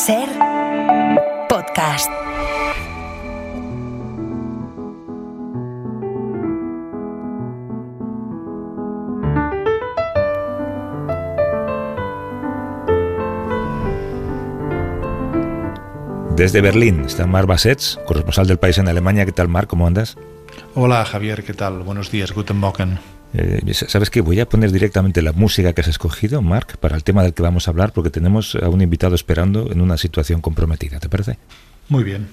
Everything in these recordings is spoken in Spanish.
SER Podcast. Desde Berlín está Marc Bassets, corresponsal del País en Alemania. ¿Qué tal, Marc? ¿Cómo andas? Hola, Javier. ¿Qué tal? Buenos días. Guten Morgen. ¿Sabes qué? Voy a poner directamente la música que has escogido, Marc, para el tema del que vamos a hablar, porque tenemos a un invitado esperando en una situación comprometida. ¿Te parece? Muy bien.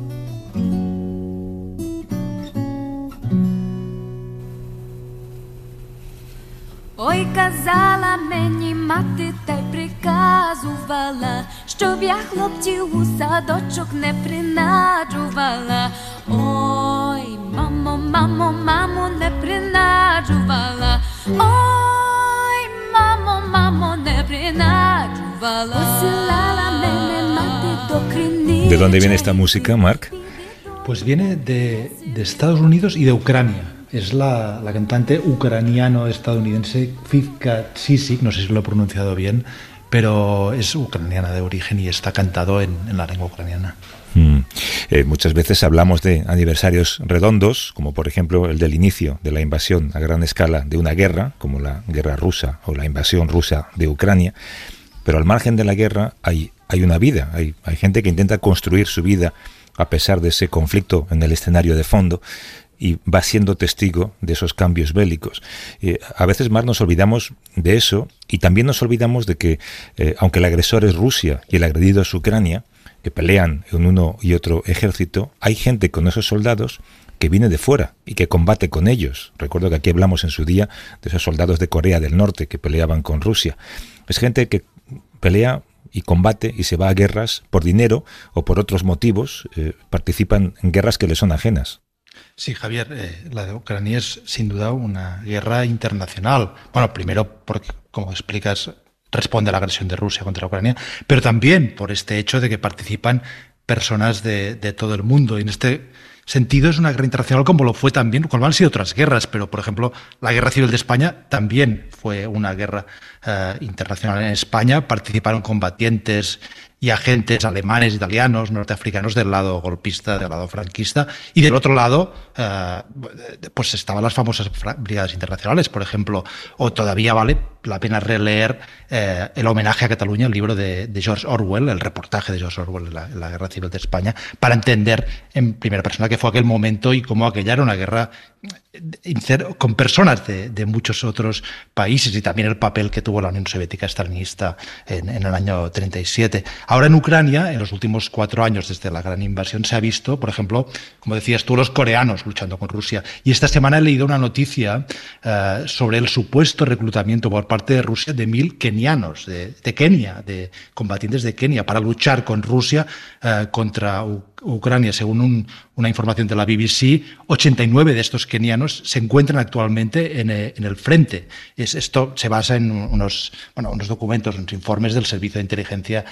Ой, казала мені мати, та й приказувала, щоб я хлопців у садочок не принаджувала. Ой, мамо, мамо, мамо, не принаджувала. Ой, мамо, мамо, не принаджувала. Посилала мене мати до криниці. ¿De dónde viene esta música, Marc? Pues viene de Estados Unidos y de Ucrania. Es la cantante ucraniano-estadounidense Vivka Cicic, no sé si lo he pronunciado bien, pero es ucraniana de origen y está cantado en la lengua ucraniana. Muchas veces hablamos de aniversarios redondos, como por ejemplo el del inicio de la invasión a gran escala de una guerra, como la guerra rusa o la invasión rusa de Ucrania, pero al margen de la guerra hay una vida, hay gente que intenta construir su vida a pesar de ese conflicto en el escenario de fondo, y va siendo testigo de esos cambios bélicos. A veces más nos olvidamos de eso, y también nos olvidamos de que, aunque el agresor es Rusia y el agredido es Ucrania, que pelean en uno y otro ejército, hay gente con esos soldados que viene de fuera y que combate con ellos. Recuerdo que aquí hablamos en su día de esos soldados de Corea del Norte que peleaban con Rusia. Es gente que pelea y combate y se va a guerras por dinero o por otros motivos, participan en guerras que les son ajenas. Sí, Javier, la de Ucrania es sin duda una guerra internacional. Bueno, primero porque, como explicas, responde a la agresión de Rusia contra Ucrania, pero también por este hecho de que participan personas de todo el mundo. Y en este sentido es una guerra internacional como lo fue también, como han sido otras guerras, pero por ejemplo la Guerra Civil de España también fue una guerra internacional. En España participaron combatientes y agentes alemanes, italianos, norteafricanos del lado golpista, del lado franquista, y del otro lado pues estaban las famosas brigadas internacionales, por ejemplo, o todavía vale la pena releer el homenaje a Cataluña, el libro de George Orwell, el reportaje de George Orwell en la Guerra Civil de España, para entender en primera persona qué fue aquel momento y cómo aquella era una guerra con personas de muchos otros países, y también el papel que tuvo la Unión Soviética estalinista en el año 37. Ahora en Ucrania, en los últimos 4 años desde la gran invasión, se ha visto, por ejemplo, como decías tú, los coreanos luchando con Rusia. Y esta semana he leído una noticia sobre el supuesto reclutamiento por parte de Rusia de 1.000 kenianos de Kenia, de combatientes de Kenia, para luchar con Rusia contra Ucrania. Según una información de la BBC, 89 de estos kenianos se encuentran actualmente en el frente. Esto se basa en unos documentos, unos informes del Servicio de Inteligencia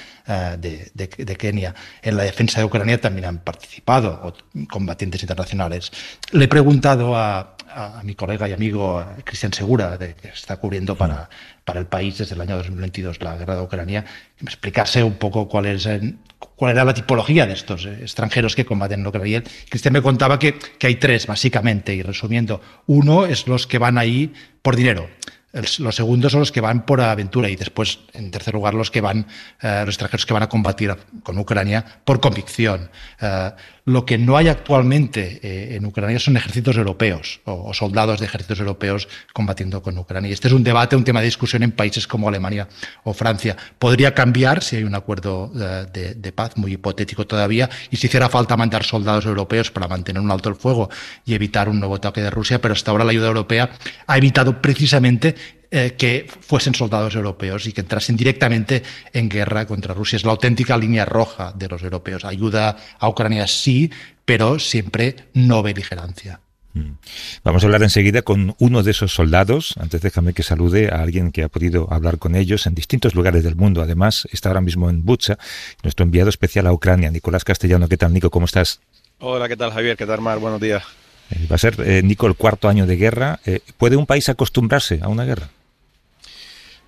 de Kenia. En la defensa de Ucrania también han participado combatientes internacionales. Le he preguntado a mi colega y amigo Cristian Segura, que está cubriendo para el País desde el año 2022 la guerra de Ucrania, que me explicase un poco cuál era la tipología de estos extranjeros que combaten en Ucrania. Cristian me contaba que hay 3, básicamente, y resumiendo. Uno es los que van ahí por dinero. Los segundos son los que van por aventura, y después, en tercer lugar, los extranjeros que van a combatir con Ucrania por convicción. Lo que no hay actualmente en Ucrania son ejércitos europeos o soldados de ejércitos europeos combatiendo con Ucrania. Y este es un debate, un tema de discusión en países como Alemania o Francia. Podría cambiar si hay un acuerdo de paz, muy hipotético todavía, y si hiciera falta mandar soldados europeos para mantener un alto el fuego y evitar un nuevo ataque de Rusia, pero hasta ahora la ayuda europea ha evitado precisamente que fuesen soldados europeos y que entrasen directamente en guerra contra Rusia. Es la auténtica línea roja de los europeos. Ayuda a Ucrania sí, pero siempre no beligerancia. Vamos a hablar enseguida con uno de esos soldados. Antes déjame que salude a alguien que ha podido hablar con ellos en distintos lugares del mundo. Además, está ahora mismo en Bucha, nuestro enviado especial a Ucrania, Nicolás Castellano. ¿Qué tal, Nico? ¿Cómo estás? Hola, ¿qué tal, Javier? ¿Qué tal, Mar? Buenos días. Va a ser, Nico, el 4.º año de guerra. ¿Puede un país acostumbrarse a una guerra?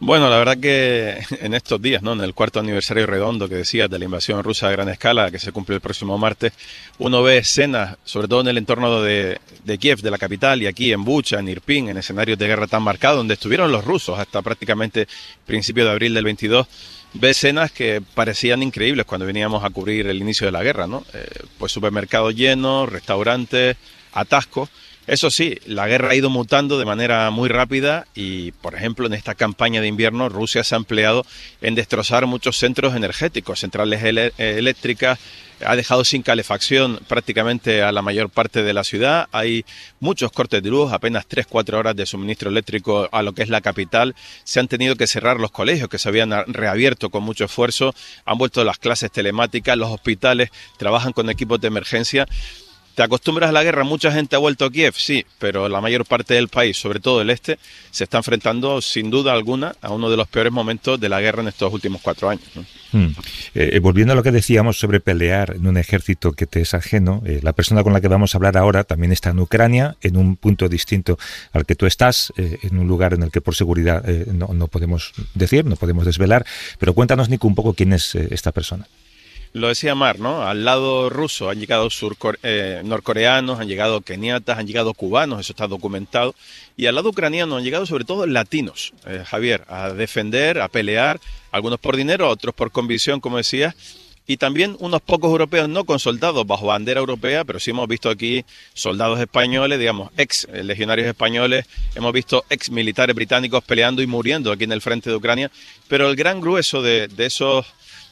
Bueno, la verdad que en estos días, ¿no? En el cuarto aniversario redondo que decías de la invasión rusa a gran escala, que se cumple el próximo martes, uno ve escenas, sobre todo en el entorno de Kiev, de la capital, y aquí en Bucha, en Irpin, en escenarios de guerra tan marcados, donde estuvieron los rusos hasta prácticamente principio de abril del 22, ve escenas que parecían increíbles cuando veníamos a cubrir el inicio de la guerra, ¿no? Pues supermercados llenos, restaurantes, atascos. Eso sí, la guerra ha ido mutando de manera muy rápida y, por ejemplo, en esta campaña de invierno Rusia se ha empleado en destrozar muchos centros energéticos, centrales eléctricas, ha dejado sin calefacción prácticamente a la mayor parte de la ciudad, hay muchos cortes de luz, apenas 3-4 horas de suministro eléctrico a lo que es la capital, se han tenido que cerrar los colegios que se habían reabierto con mucho esfuerzo, han vuelto las clases telemáticas, los hospitales trabajan con equipos de emergencia. ¿Te acostumbras a la guerra? Mucha gente ha vuelto a Kiev, sí, pero la mayor parte del país, sobre todo el este, se está enfrentando sin duda alguna a uno de los peores momentos de la guerra en estos últimos 4 años, ¿no? Volviendo a lo que decíamos sobre pelear en un ejército que te es ajeno, la persona con la que vamos a hablar ahora también está en Ucrania, en un punto distinto al que tú estás, en un lugar en el que por seguridad no podemos decir, no podemos desvelar, pero cuéntanos, Nico, un poco quién es esta persona. Lo decía Mar, ¿no? Al lado ruso han llegado norcoreanos, han llegado keniatas, han llegado cubanos, eso está documentado. Y al lado ucraniano han llegado sobre todo latinos, Javier, a defender, a pelear, algunos por dinero, otros por convicción, como decías. Y también unos pocos europeos, no con soldados bajo bandera europea, pero sí hemos visto aquí soldados españoles, digamos, ex legionarios españoles, hemos visto ex militares británicos peleando y muriendo aquí en el frente de Ucrania. Pero el gran grueso de esos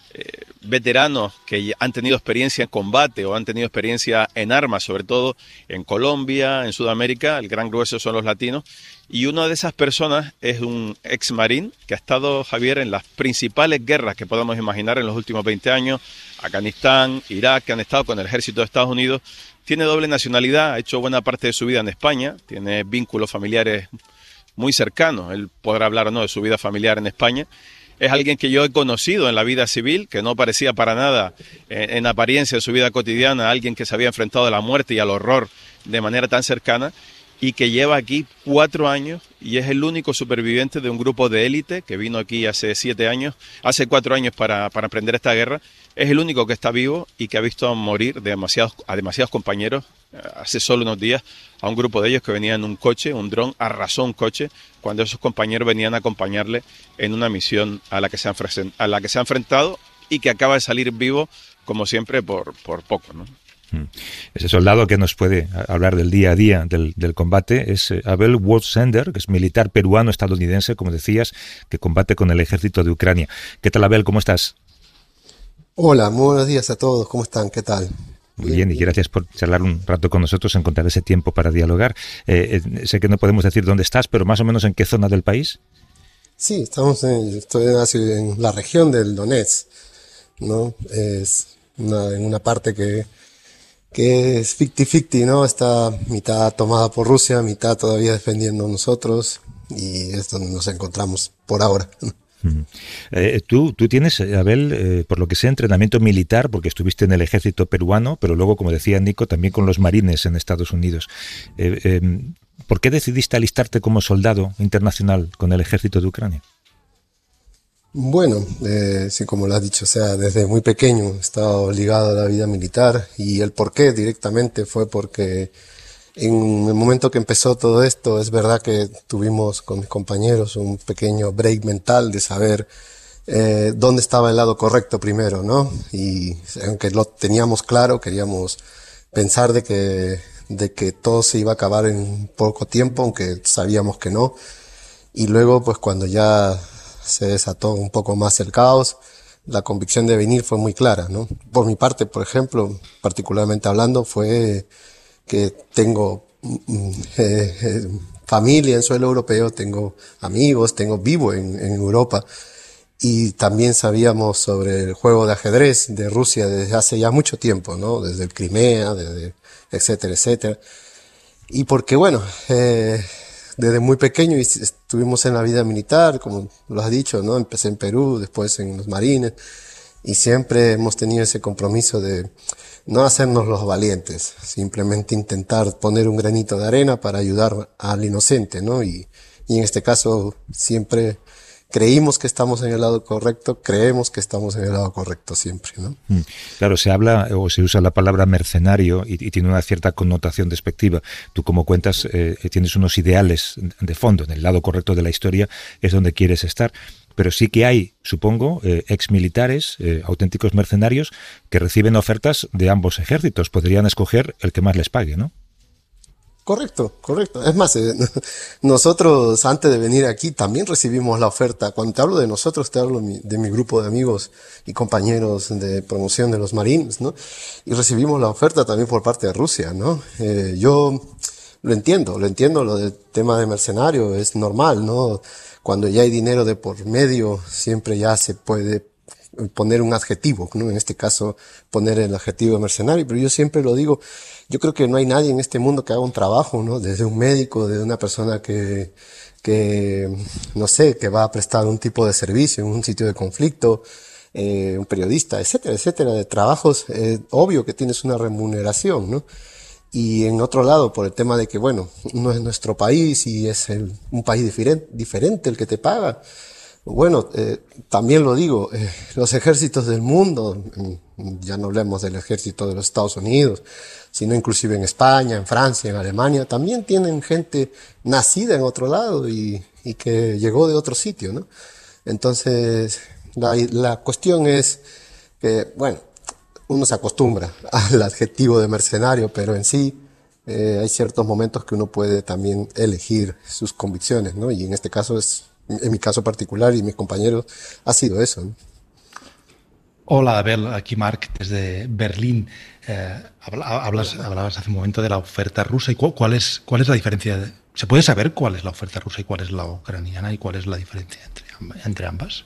veteranos que han tenido experiencia en combate o han tenido experiencia en armas, sobre todo en Colombia, en Sudamérica, el gran grueso son los latinos, y una de esas personas es un ex marín que ha estado, Javier, en las principales guerras que podamos imaginar en los últimos 20 años, Afganistán, Irak, que han estado con el ejército de Estados Unidos, tiene doble nacionalidad, ha hecho buena parte de su vida en España, tiene vínculos familiares muy cercanos, él podrá hablar o no de su vida familiar en España. Es alguien que yo he conocido en la vida civil, que no parecía para nada en apariencia de su vida cotidiana, alguien que se había enfrentado a la muerte y al horror de manera tan cercana y que lleva aquí 4 años y es el único superviviente de un grupo de élite que vino aquí hace 4 años para emprender esta guerra. Es el único que está vivo y que ha visto morir a demasiados compañeros. Hace solo unos días a un grupo de ellos que venía en un coche, un dron arrasó un coche cuando esos compañeros venían a acompañarle en una misión a la que se ha enfrentado y que acaba de salir vivo, como siempre, por poco, ¿no? Ese soldado que nos puede hablar del día a día del combate es Abel Wolfsender, que es militar peruano-estadounidense, como decías, que combate con el ejército de Ucrania. ¿Qué tal, Abel? ¿Cómo estás? Hola, muy buenos días a todos. ¿Cómo están? ¿Qué tal? Muy bien, y gracias por charlar un rato con nosotros, encontrar ese tiempo para dialogar. Sé que no podemos decir dónde estás, pero más o menos en qué zona del país. Sí, estoy en la región del Donetsk, ¿no? Es en una parte que es 50-50, ¿no? Está mitad tomada por Rusia, mitad todavía defendiendo a nosotros, y es donde nos encontramos por ahora. Tú tienes, Abel, por lo que sé, entrenamiento militar, porque estuviste en el ejército peruano, pero luego, como decía Nico, también con los marines en Estados Unidos. ¿Por qué decidiste alistarte como soldado internacional con el ejército de Ucrania? Bueno, sí, como lo has dicho, o sea, desde muy pequeño he estado ligado a la vida militar, y el por qué directamente fue porque en el momento que empezó todo esto, es verdad que tuvimos con mis compañeros un pequeño break mental de saber dónde estaba el lado correcto primero, ¿no? Y aunque lo teníamos claro, queríamos pensar de que todo se iba a acabar en poco tiempo, aunque sabíamos que no. Y luego, pues cuando ya se desató un poco más el caos, la convicción de venir fue muy clara, ¿no? Por mi parte, por ejemplo, particularmente hablando, fue que tengo familia en suelo europeo, tengo amigos, vivo en Europa, y también sabíamos sobre el juego de ajedrez de Rusia desde hace ya mucho tiempo, ¿no? Desde el Crimea, etcétera, etcétera. Y porque, bueno, desde muy pequeño estuvimos en la vida militar, como lo has dicho, ¿no? Empecé en Perú, después en los marines, y siempre hemos tenido ese compromiso de no hacernos los valientes, simplemente intentar poner un granito de arena para ayudar al inocente, ¿no? Y en este caso siempre creímos que estamos en el lado correcto, creemos que estamos en el lado correcto siempre, ¿no? Claro, se habla o se usa la palabra mercenario y tiene una cierta connotación despectiva. Tú, como cuentas, tienes unos ideales de fondo, en el lado correcto de la historia es donde quieres estar. Pero sí que hay, supongo, exmilitares, auténticos mercenarios que reciben ofertas de ambos ejércitos. Podrían escoger el que más les pague, ¿no? Correcto, correcto. Es más, nosotros antes de venir aquí también recibimos la oferta. Cuando te hablo de nosotros, te hablo de mi grupo de amigos y compañeros de promoción de los Marines, ¿no? Y recibimos la oferta también por parte de Rusia, ¿no? Yo lo entiendo, lo del tema de mercenario, es normal, ¿no? Cuando ya hay dinero de por medio, siempre ya se puede poner un adjetivo, ¿no? En este caso, poner el adjetivo de mercenario, pero yo siempre lo digo, yo creo que no hay nadie en este mundo que haga un trabajo, ¿no? Desde un médico, de una persona que, no sé, que va a prestar un tipo de servicio en un sitio de conflicto, un periodista, etcétera, etcétera, de trabajos, obvio que tienes una remuneración, ¿no? Y en otro lado, por el tema de que, bueno, no es nuestro país y es un país diferente el que te paga. Bueno, también lo digo, los ejércitos del mundo, ya no hablemos del ejército de los Estados Unidos, sino inclusive en España, en Francia, en Alemania, también tienen gente nacida en otro lado y que llegó de otro sitio, ¿no? Entonces, la cuestión es que, bueno, uno se acostumbra al adjetivo de mercenario, pero en sí hay ciertos momentos que uno puede también elegir sus convicciones, ¿no? Y en este caso en mi caso particular y mis compañeros, ha sido eso, ¿no? Hola, Abel, aquí Marc desde Berlín. Hablabas hace un momento de la oferta rusa. ¿Y cuál es la diferencia? ¿Se puede saber cuál es la oferta rusa y cuál es la ucraniana y cuál es la diferencia entre ambas?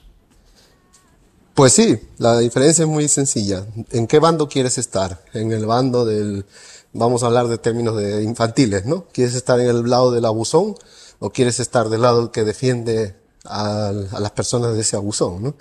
Pues sí, la diferencia es muy sencilla. ¿En qué bando quieres estar? En el bando vamos a hablar de términos de infantiles, ¿no? ¿Quieres estar en el lado del abusón o quieres estar del lado que defiende a las personas de ese abusón, ¿no?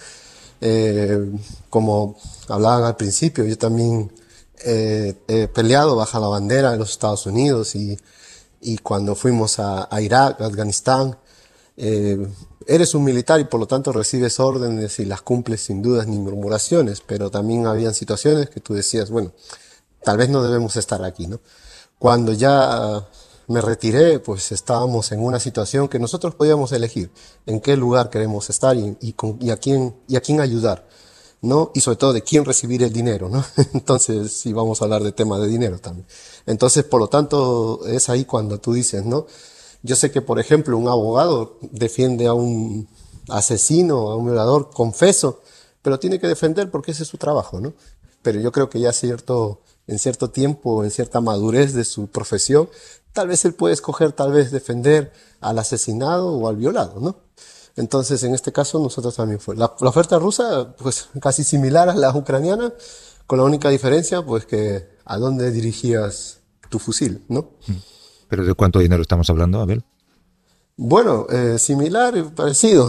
Como hablaban al principio, yo también he peleado bajo la bandera de los Estados Unidos y cuando fuimos a Irak, a Afganistán, eres un militar y por lo tanto recibes órdenes y las cumples sin dudas ni murmuraciones, pero también habían situaciones que tú decías, bueno, tal vez no debemos estar aquí, ¿no? Cuando ya me retiré, pues estábamos en una situación que nosotros podíamos elegir en qué lugar queremos estar y a quién ayudar, ¿no? Y sobre todo de quién recibir el dinero, ¿no? Entonces, sí, vamos a hablar de temas de dinero también. Entonces, por lo tanto, es ahí cuando tú dices, ¿no? Yo sé que, por ejemplo, un abogado defiende a un asesino, a un violador, confeso, pero tiene que defender porque ese es su trabajo, ¿no? Pero yo creo que ya en cierto tiempo, en cierta madurez de su profesión, tal vez él puede escoger, tal vez defender al asesinado o al violado, ¿no? Entonces, en este caso, nosotros también fue. La oferta rusa, pues, casi similar a la ucraniana, con la única diferencia, pues, que a dónde dirigías tu fusil, ¿no? ¿Pero de cuánto dinero estamos hablando, Abel? Bueno, similar, parecido.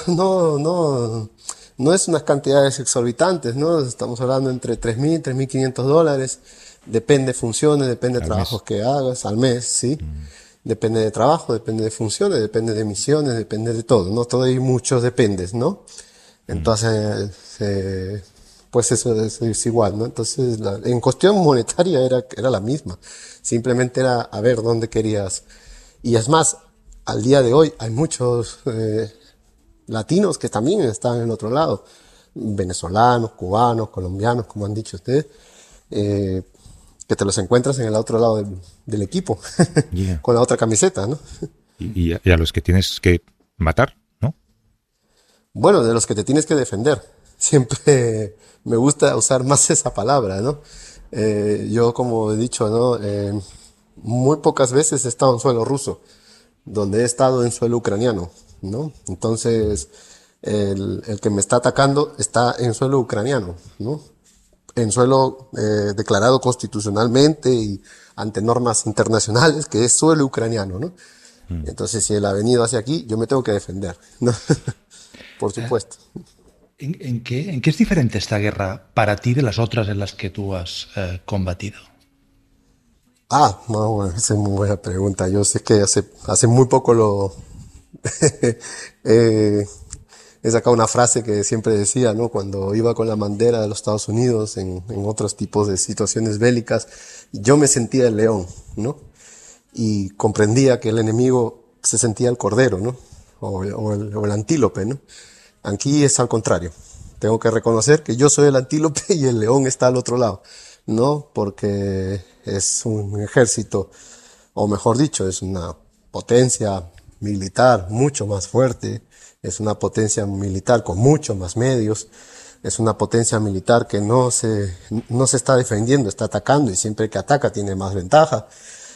No es unas cantidades exorbitantes, ¿no? Estamos hablando entre $3,000, $3,500. Depende de funciones, depende de trabajos que hagas al mes, ¿sí? Depende de trabajo, depende de funciones, depende de misiones, depende de todo, ¿no? Todo hay muchos dependes, ¿no? Entonces, pues eso es igual, ¿no? Entonces, en cuestión monetaria era la misma. Simplemente era a ver dónde querías. Y es más, al día de hoy hay muchos latinos que también están en otro lado. Venezolanos, cubanos, colombianos, como han dicho ustedes, que te los encuentras en el otro lado del equipo, yeah, con la otra camiseta, ¿no? Y a los que tienes que matar, ¿no? Bueno, de los que te tienes que defender. Siempre me gusta usar más esa palabra, ¿no? Yo, como he dicho, ¿no? Muy pocas veces he estado en suelo ruso, donde he estado en suelo ucraniano, ¿no? Entonces, el que me está atacando está en suelo ucraniano, ¿no? En suelo declarado constitucionalmente y ante normas internacionales, que es suelo ucraniano, ¿no? Entonces, si él ha venido hacia aquí, yo me tengo que defender, ¿no? Por supuesto. ¿En qué es diferente esta guerra para ti de las otras en las que tú has combatido? Bueno, esa es muy buena pregunta. Yo sé que hace muy poco he sacado una frase que siempre decía, ¿no? Cuando iba con la bandera de los Estados Unidos en otros tipos de situaciones bélicas, yo me sentía el león, ¿no? Y comprendía que el enemigo se sentía el cordero, ¿no? O el antílope, ¿no? Aquí es al contrario. Tengo que reconocer que yo soy el antílope y el león está al otro lado, ¿no? Porque es un ejército, o mejor dicho, es una potencia militar mucho más fuerte, es una potencia militar con mucho más medios, es una potencia militar que no se está defendiendo, está atacando, y siempre que ataca tiene más ventaja.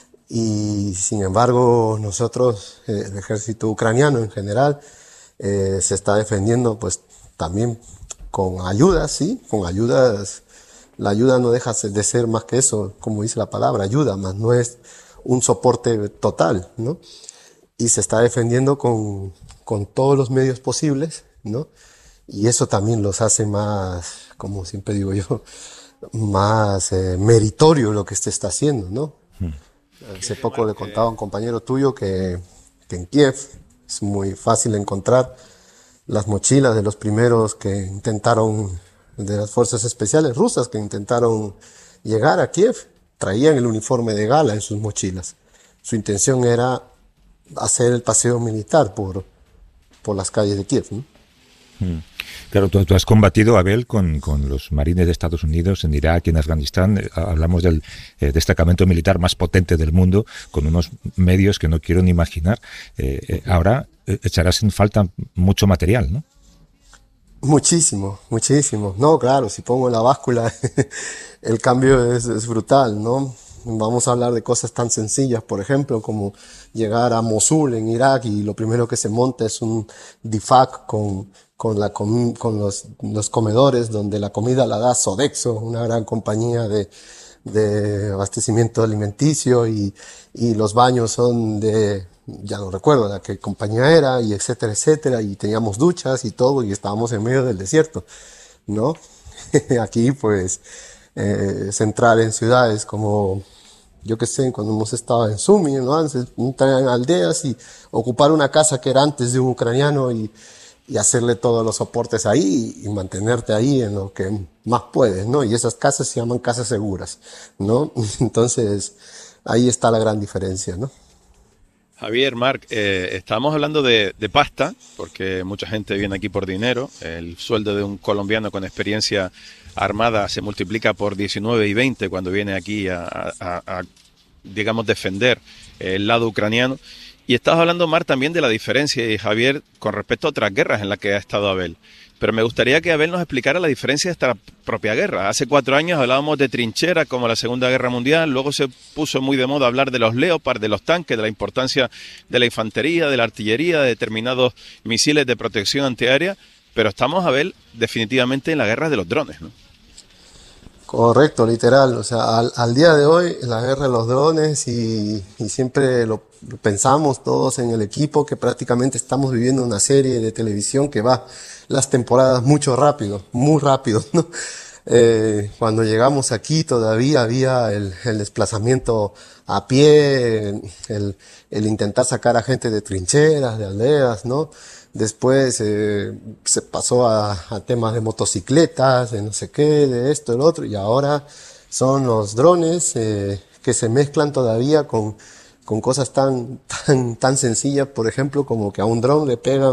Y sin embargo nosotros, el ejército ucraniano en general, se está defendiendo pues también con ayudas, sí, con ayudas. La ayuda no deja de ser más que eso, como dice la palabra, ayuda, más no es un soporte total, ¿no? Y se está defendiendo con todos los medios posibles, ¿no? Y eso también los hace más, como siempre digo yo, más meritorio lo que se está haciendo, ¿no? Hace poco le contaba a un compañero tuyo que en Kiev es muy fácil encontrar las mochilas de los primeros que intentaron, de las fuerzas especiales rusas que intentaron llegar a Kiev, traían el uniforme de gala en sus mochilas. Su intención era hacer el paseo militar por las calles de Kiev, ¿no? Claro, tú has combatido, Abel, con los marines de Estados Unidos en Irak y en Afganistán. Hablamos del destacamento militar más potente del mundo, con unos medios que no quiero ni imaginar. Ahora echarás en falta mucho material, ¿no? Muchísimo, muchísimo. No, claro, si pongo en la báscula, el cambio es brutal, ¿no? Vamos a hablar de cosas tan sencillas, por ejemplo, como llegar a Mosul en Irak y lo primero que se monta es un DIFAC con los comedores, donde la comida la da Sodexo, una gran compañía de abastecimiento alimenticio, y los baños son ya no recuerdo la qué compañía era, y etcétera, etcétera, y teníamos duchas y todo, y estábamos en medio del desierto, ¿no? Aquí, pues, centrar en ciudades como, yo qué sé, cuando hemos estado en Sumi, ¿no? Entrar en aldeas y ocupar una casa que era antes de un ucraniano y hacerle todos los soportes ahí y mantenerte ahí en lo que más puedes, ¿no? Y esas casas se llaman casas seguras, ¿no? Entonces, ahí está la gran diferencia, ¿no? Javier, Marc, estábamos hablando de pasta, porque mucha gente viene aquí por dinero. El sueldo de un colombiano con experiencia armada se multiplica por 19 y 20 cuando viene aquí a digamos, defender el lado ucraniano. Y estabas hablando, Marc, también de la diferencia, y Javier, con respecto a otras guerras en las que ha estado Abel. Pero me gustaría que Abel nos explicara la diferencia de esta propia guerra. Hace 4 años hablábamos de trincheras como la Segunda Guerra Mundial, luego se puso muy de moda hablar de los Leopard, de los tanques, de la importancia de la infantería, de la artillería, de determinados misiles de protección antiaérea, pero estamos, Abel, definitivamente en la guerra de los drones, ¿no? Correcto, literal. O sea, al día de hoy, la guerra de los drones, y siempre lo pensamos todos en el equipo, que prácticamente estamos viviendo una serie de televisión que va las temporadas mucho rápido, muy rápido, ¿no? Cuando llegamos aquí todavía había el desplazamiento a pie, el intentar sacar a gente de trincheras, de aldeas, ¿no? Después se pasó a temas de motocicletas, de no sé qué, de esto, del otro, y ahora son los drones que se mezclan todavía con cosas tan sencillas, por ejemplo, como que a un dron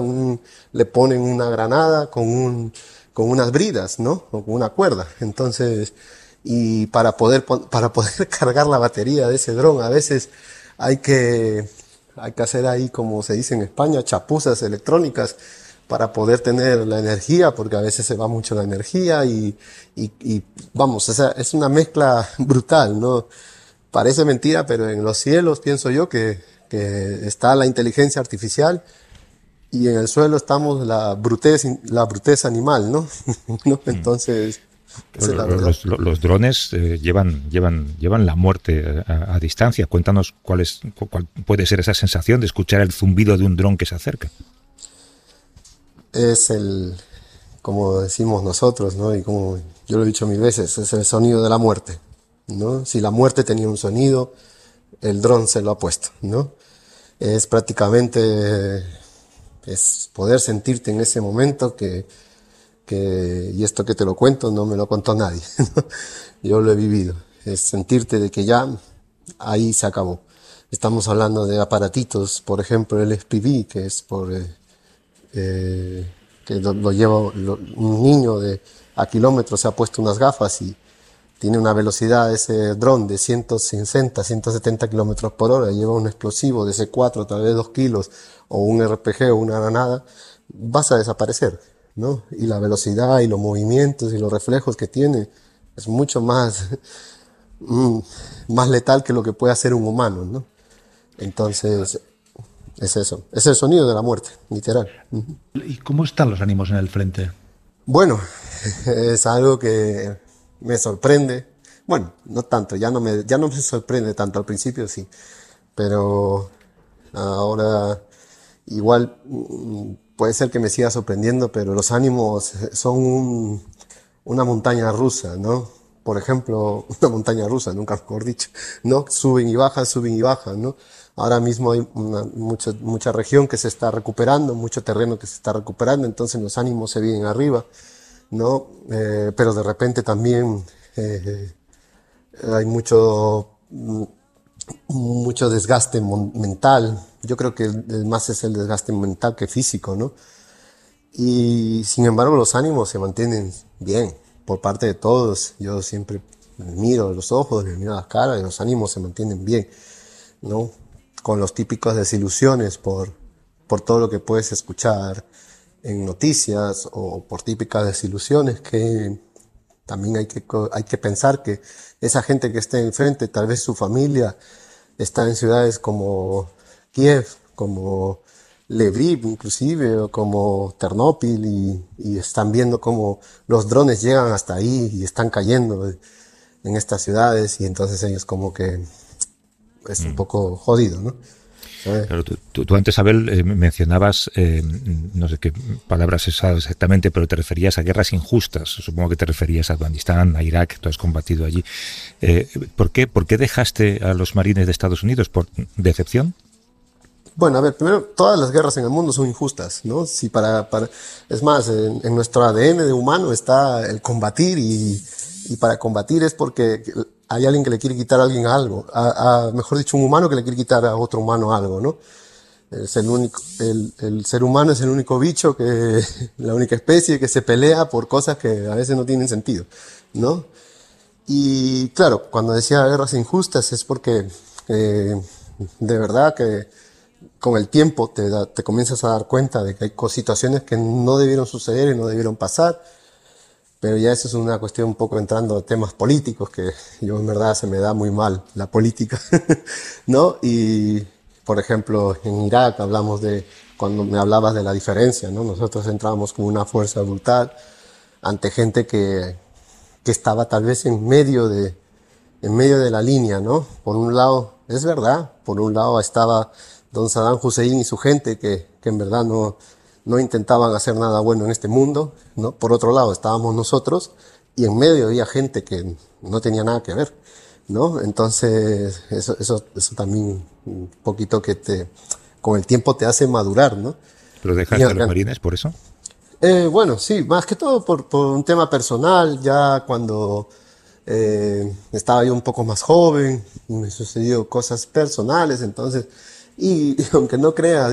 le ponen una granada con unas bridas, ¿no? O con una cuerda. Entonces, y para poder cargar la batería de ese dron, a veces hay que hacer ahí, como se dice en España, chapuzas electrónicas para poder tener la energía, porque a veces se va mucho la energía y vamos, o sea, es una mezcla brutal, ¿no? Parece mentira, pero en los cielos pienso yo que está la inteligencia artificial y en el suelo estamos la brutez animal, ¿no? ¿No? Entonces, esa es la verdad. Los drones llevan la muerte a distancia. Cuéntanos cuál puede ser esa sensación de escuchar el zumbido de un dron que se acerca. Es como decimos nosotros, ¿no? Y como yo lo he dicho 1000 veces, es el sonido de la muerte, ¿no? Si la muerte tenía un sonido, el dron se lo ha puesto, ¿no? Es prácticamente es poder sentirte en ese momento y esto que te lo cuento no me lo contó nadie, ¿no? Yo lo he vivido, es sentirte de que ya ahí se acabó. Estamos hablando de aparatitos, por ejemplo el FPV, que es que lo lleva un niño a kilómetros, se ha puesto unas gafas y tiene una velocidad, ese dron, de 160, 170 kilómetros por hora, lleva un explosivo de C4, tal vez 2 kilos, o un RPG o una granada, vas a desaparecer, ¿no? Y la velocidad y los movimientos y los reflejos que tiene es mucho más, más letal que lo que puede hacer un humano, ¿no? Entonces, es eso, es el sonido de la muerte, literal. ¿Y cómo están los ánimos en el frente? Bueno, es algo que me sorprende. Bueno, no tanto, ya no me sorprende tanto, al principio sí, pero ahora igual puede ser que me siga sorprendiendo, pero los ánimos son una montaña rusa, ¿no? Por ejemplo, una montaña rusa, nunca mejor dicho, ¿no? Suben y bajan, ¿no? Ahora mismo hay mucha región que se está recuperando, mucho terreno que se está recuperando, entonces los ánimos se vienen arriba, ¿no? Pero de repente también hay mucho desgaste mental. Yo creo que más es el desgaste mental que físico, ¿no? Y sin embargo los ánimos se mantienen bien por parte de todos. Yo siempre les miro los ojos, les miro las caras y los ánimos se mantienen bien, ¿no? Con los típicos desilusiones por todo lo que puedes escuchar en noticias, o por típicas desilusiones que también hay que pensar que esa gente que esté enfrente, tal vez su familia está en ciudades como Kiev, como Lviv inclusive, o como Ternópil, y están viendo cómo los drones llegan hasta ahí y están cayendo en estas ciudades, y entonces ellos como que es un poco jodido, ¿no? Claro, tú antes, Abel, mencionabas, no sé qué palabras usabas exactamente, pero te referías a guerras injustas. Supongo que te referías a Afganistán, a Irak, tú has combatido allí. ¿Por qué dejaste a los marines de Estados Unidos? ¿Por decepción? Bueno, a ver, primero, todas las guerras en el mundo son injustas, ¿no? Si es más, en nuestro ADN de humano está el combatir, y para combatir es porque hay alguien que le quiere quitar a alguien algo, mejor dicho, un humano que le quiere quitar a otro humano algo, ¿no? Es el ser humano es el único bicho la única especie que se pelea por cosas que a veces no tienen sentido, ¿no? Y claro, cuando decía guerras injustas es porque, de verdad que con el tiempo te comienzas a dar cuenta de que hay situaciones que no debieron suceder y no debieron pasar. Pero ya eso es una cuestión un poco entrando a temas políticos, que yo en verdad se me da muy mal la política, ¿no? Y, por ejemplo, en Irak cuando me hablabas de la diferencia, ¿no? Nosotros entrábamos con una fuerza brutal ante gente que estaba tal vez en medio de la línea, ¿no? Por un lado, es verdad, por un lado estaba don Saddam Hussein y su gente que en verdad no intentaban hacer nada bueno en este mundo, ¿no? Por otro lado estábamos nosotros, y en medio había gente que no tenía nada que ver, ¿no? Entonces eso también un poquito con el tiempo te hace madurar, ¿no? ¿Pero dejaste a los marines por eso? Bueno, sí, más que todo por un tema personal. Ya cuando estaba yo un poco más joven y me sucedió cosas personales, entonces, y aunque no creas,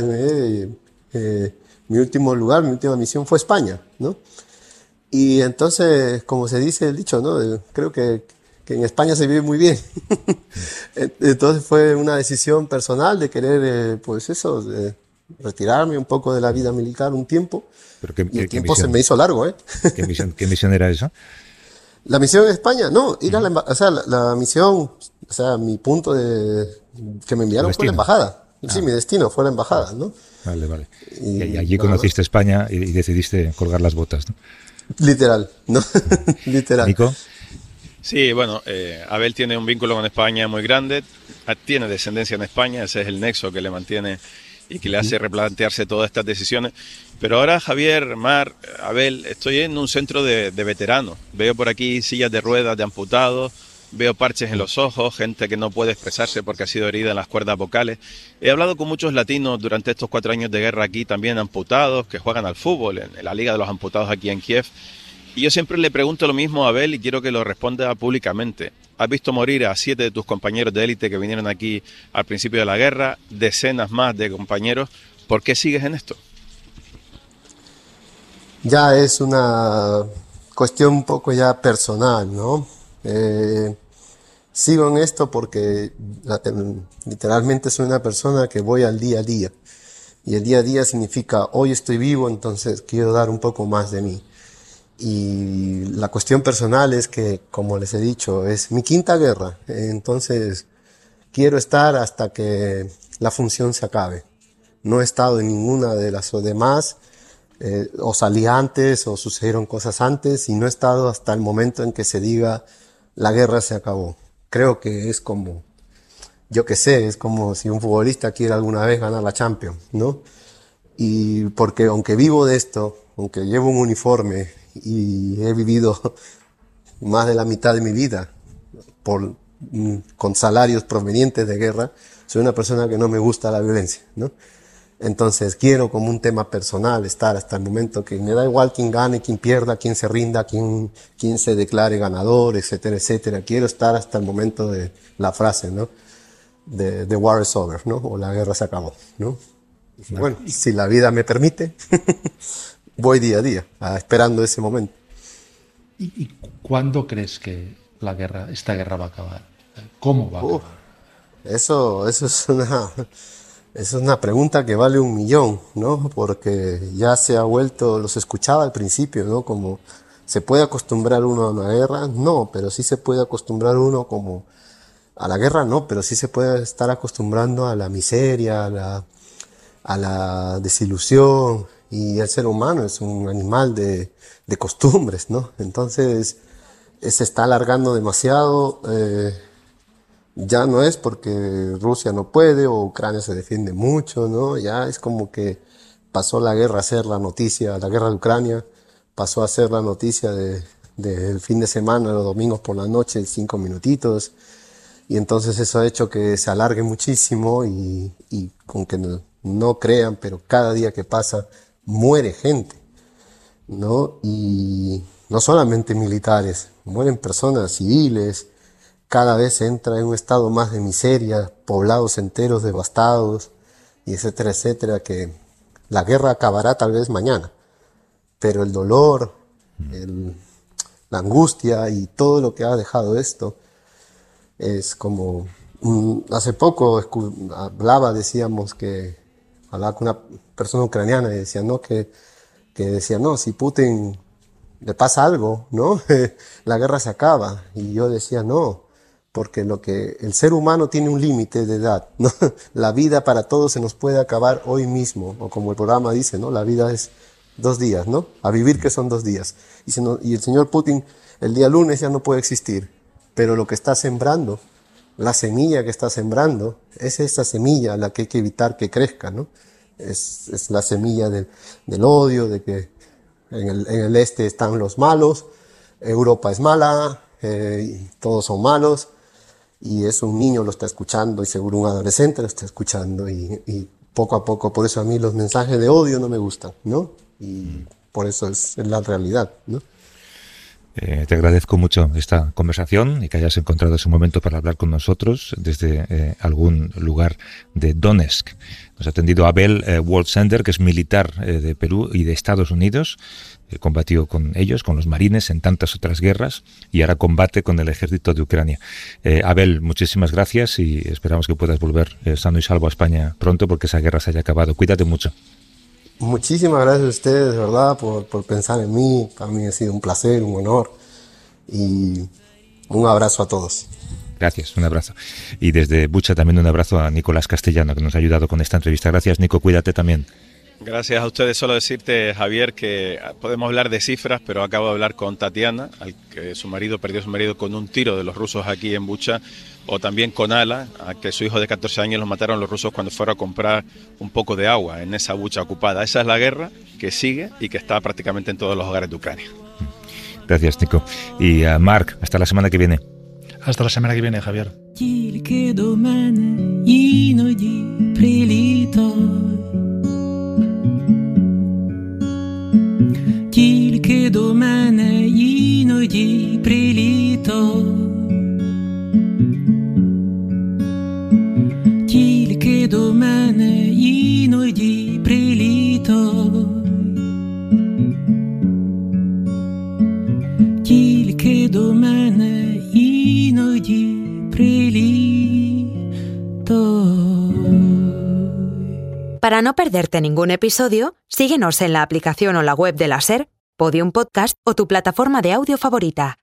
mi última misión fue España, ¿no? Y entonces, como se dice el dicho, ¿no? Creo que en España se vive muy bien. Entonces fue una decisión personal de querer, pues eso, de retirarme un poco de la vida militar un tiempo. ¿Pero y el tiempo se me hizo largo, ¿eh? ¿Qué misión era esa? La misión en España, no, ir a la misión, o sea, mi punto que me enviaron fue la embajada. Sí, mi destino fue la embajada, ¿no? Vale. Y allí conociste España y decidiste colgar las botas, ¿no? Literal, ¿no? Literal. ¿Nico? Sí, bueno, Abel tiene un vínculo con España muy grande, tiene descendencia en España, ese es el nexo que le mantiene y que le hace replantearse todas estas decisiones. Pero ahora, Javier, Mar, Abel, estoy en un centro de veteranos. Veo por aquí sillas de ruedas de amputados, veo parches en los ojos, gente que no puede expresarse porque ha sido herida en las cuerdas vocales. He hablado con muchos latinos durante estos 4 años de guerra aquí, también amputados, que juegan al fútbol, en la Liga de los Amputados aquí en Kiev. Y yo siempre le pregunto lo mismo a Abel y quiero que lo responda públicamente. Has visto morir a 7 de tus compañeros de élite que vinieron aquí al principio de la guerra, decenas más de compañeros. ¿Por qué sigues en esto? Ya es una cuestión un poco ya personal, ¿no? Sigo en esto porque literalmente soy una persona que voy al día a día. Y el día a día significa hoy estoy vivo, entonces quiero dar un poco más de mí. Y la cuestión personal es que, como les he dicho, es mi 5ª guerra. Entonces quiero estar hasta que la función se acabe. No he estado en ninguna de las demás. O salí antes o sucedieron cosas antes y no he estado hasta el momento en que se diga la guerra se acabó. Creo que es como, yo qué sé, es como si un futbolista quiere alguna vez ganar la Champions, ¿no? Y porque aunque vivo de esto, aunque llevo un uniforme y he vivido más de la mitad de mi vida con salarios provenientes de guerra, soy una persona que no me gusta la violencia, ¿no? Entonces quiero como un tema personal estar hasta el momento que me da igual quién gane, quién pierda, quién se rinda, quién se declare ganador, etcétera, etcétera. Quiero estar hasta el momento de la frase, ¿no? The war is over, ¿no? O la guerra se acabó, ¿no? Bueno, si la vida me permite, voy día a día, esperando ese momento. ¿Y cuándo crees que esta guerra va a acabar? ¿Cómo va a acabar? Eso es una pregunta que vale 1.000.000, ¿no? Porque ya se ha vuelto, los escuchaba al principio, ¿no? Como, ¿se puede acostumbrar uno a una guerra? No, pero sí se puede acostumbrar uno como, a la guerra no, pero sí se puede estar acostumbrando a la miseria, a la desilusión, y el ser humano es un animal de costumbres, ¿no? Entonces, se está alargando demasiado, ya no es porque Rusia no puede o Ucrania se defiende mucho, ¿no? Ya es como que pasó la guerra a ser la noticia, la guerra de Ucrania pasó a ser la noticia del fin de semana, los domingos por la noche, 5 minutitos. Y entonces eso ha hecho que se alargue muchísimo y con que no crean, pero cada día que pasa muere gente, ¿no? Y no solamente militares, mueren personas civiles. Cada vez se entra en un estado más de miseria, poblados enteros devastados, y etcétera, etcétera, que la guerra acabará tal vez mañana. Pero el dolor, la angustia y todo lo que ha dejado esto es como... hace poco decíamos que hablaba con una persona ucraniana y decía, ¿no? Que decía, no, si Putin le pasa algo, ¿no? La guerra se acaba. Y yo decía, no. Porque el ser humano tiene un límite de edad, ¿no? La vida para todos se nos puede acabar hoy mismo, o como el programa dice, ¿no? La vida es 2 días, ¿no? A vivir que son 2 días. Y el señor Putin el día lunes ya no puede existir, pero lo que está sembrando, la semilla que está sembrando, es esa semilla la que hay que evitar que crezca, ¿no? Es la semilla del odio, de que en el este están los malos, Europa es mala, todos son malos. Y eso un niño lo está escuchando y seguro un adolescente lo está escuchando y poco a poco, por eso a mí los mensajes de odio no me gustan, ¿no? Y por eso es la realidad, ¿no? Te agradezco mucho esta conversación y que hayas encontrado ese momento para hablar con nosotros desde algún lugar de Donetsk. Nos ha atendido Abel Wolfsender, que es militar de Perú y de Estados Unidos. Combatió con ellos, con los marines, en tantas otras guerras y ahora combate con el ejército de Ucrania. Abel, muchísimas gracias y esperamos que puedas volver sano y salvo a España pronto porque esa guerra se haya acabado. Cuídate mucho. Muchísimas gracias a ustedes, de verdad, por pensar en mí. Para mí ha sido un placer, un honor y un abrazo a todos. Gracias, un abrazo. Y desde Bucha también un abrazo a Nicolás Castellano, que nos ha ayudado con esta entrevista. Gracias, Nico, cuídate también. Gracias a ustedes. Solo decirte, Javier, que podemos hablar de cifras, pero acabo de hablar con Tatiana, que perdió su marido con un tiro de los rusos aquí en Bucha, o también con Ala, a que su hijo de 14 años lo mataron los rusos cuando fueron a comprar un poco de agua en esa Bucha ocupada. Esa es la guerra que sigue y que está prácticamente en todos los hogares de Ucrania. Gracias, Nico. Y Marc, hasta la semana que viene. Hasta la semana que viene, Javier. Тільки до мене іноді прилітай. Тільки до мене іноді прилітай. Тільки до мене іноді прилітай. Тільки до мене іноді Para no perderte ningún episodio, síguenos en la aplicación o la web de la SER, Podium Podcast o tu plataforma de audio favorita.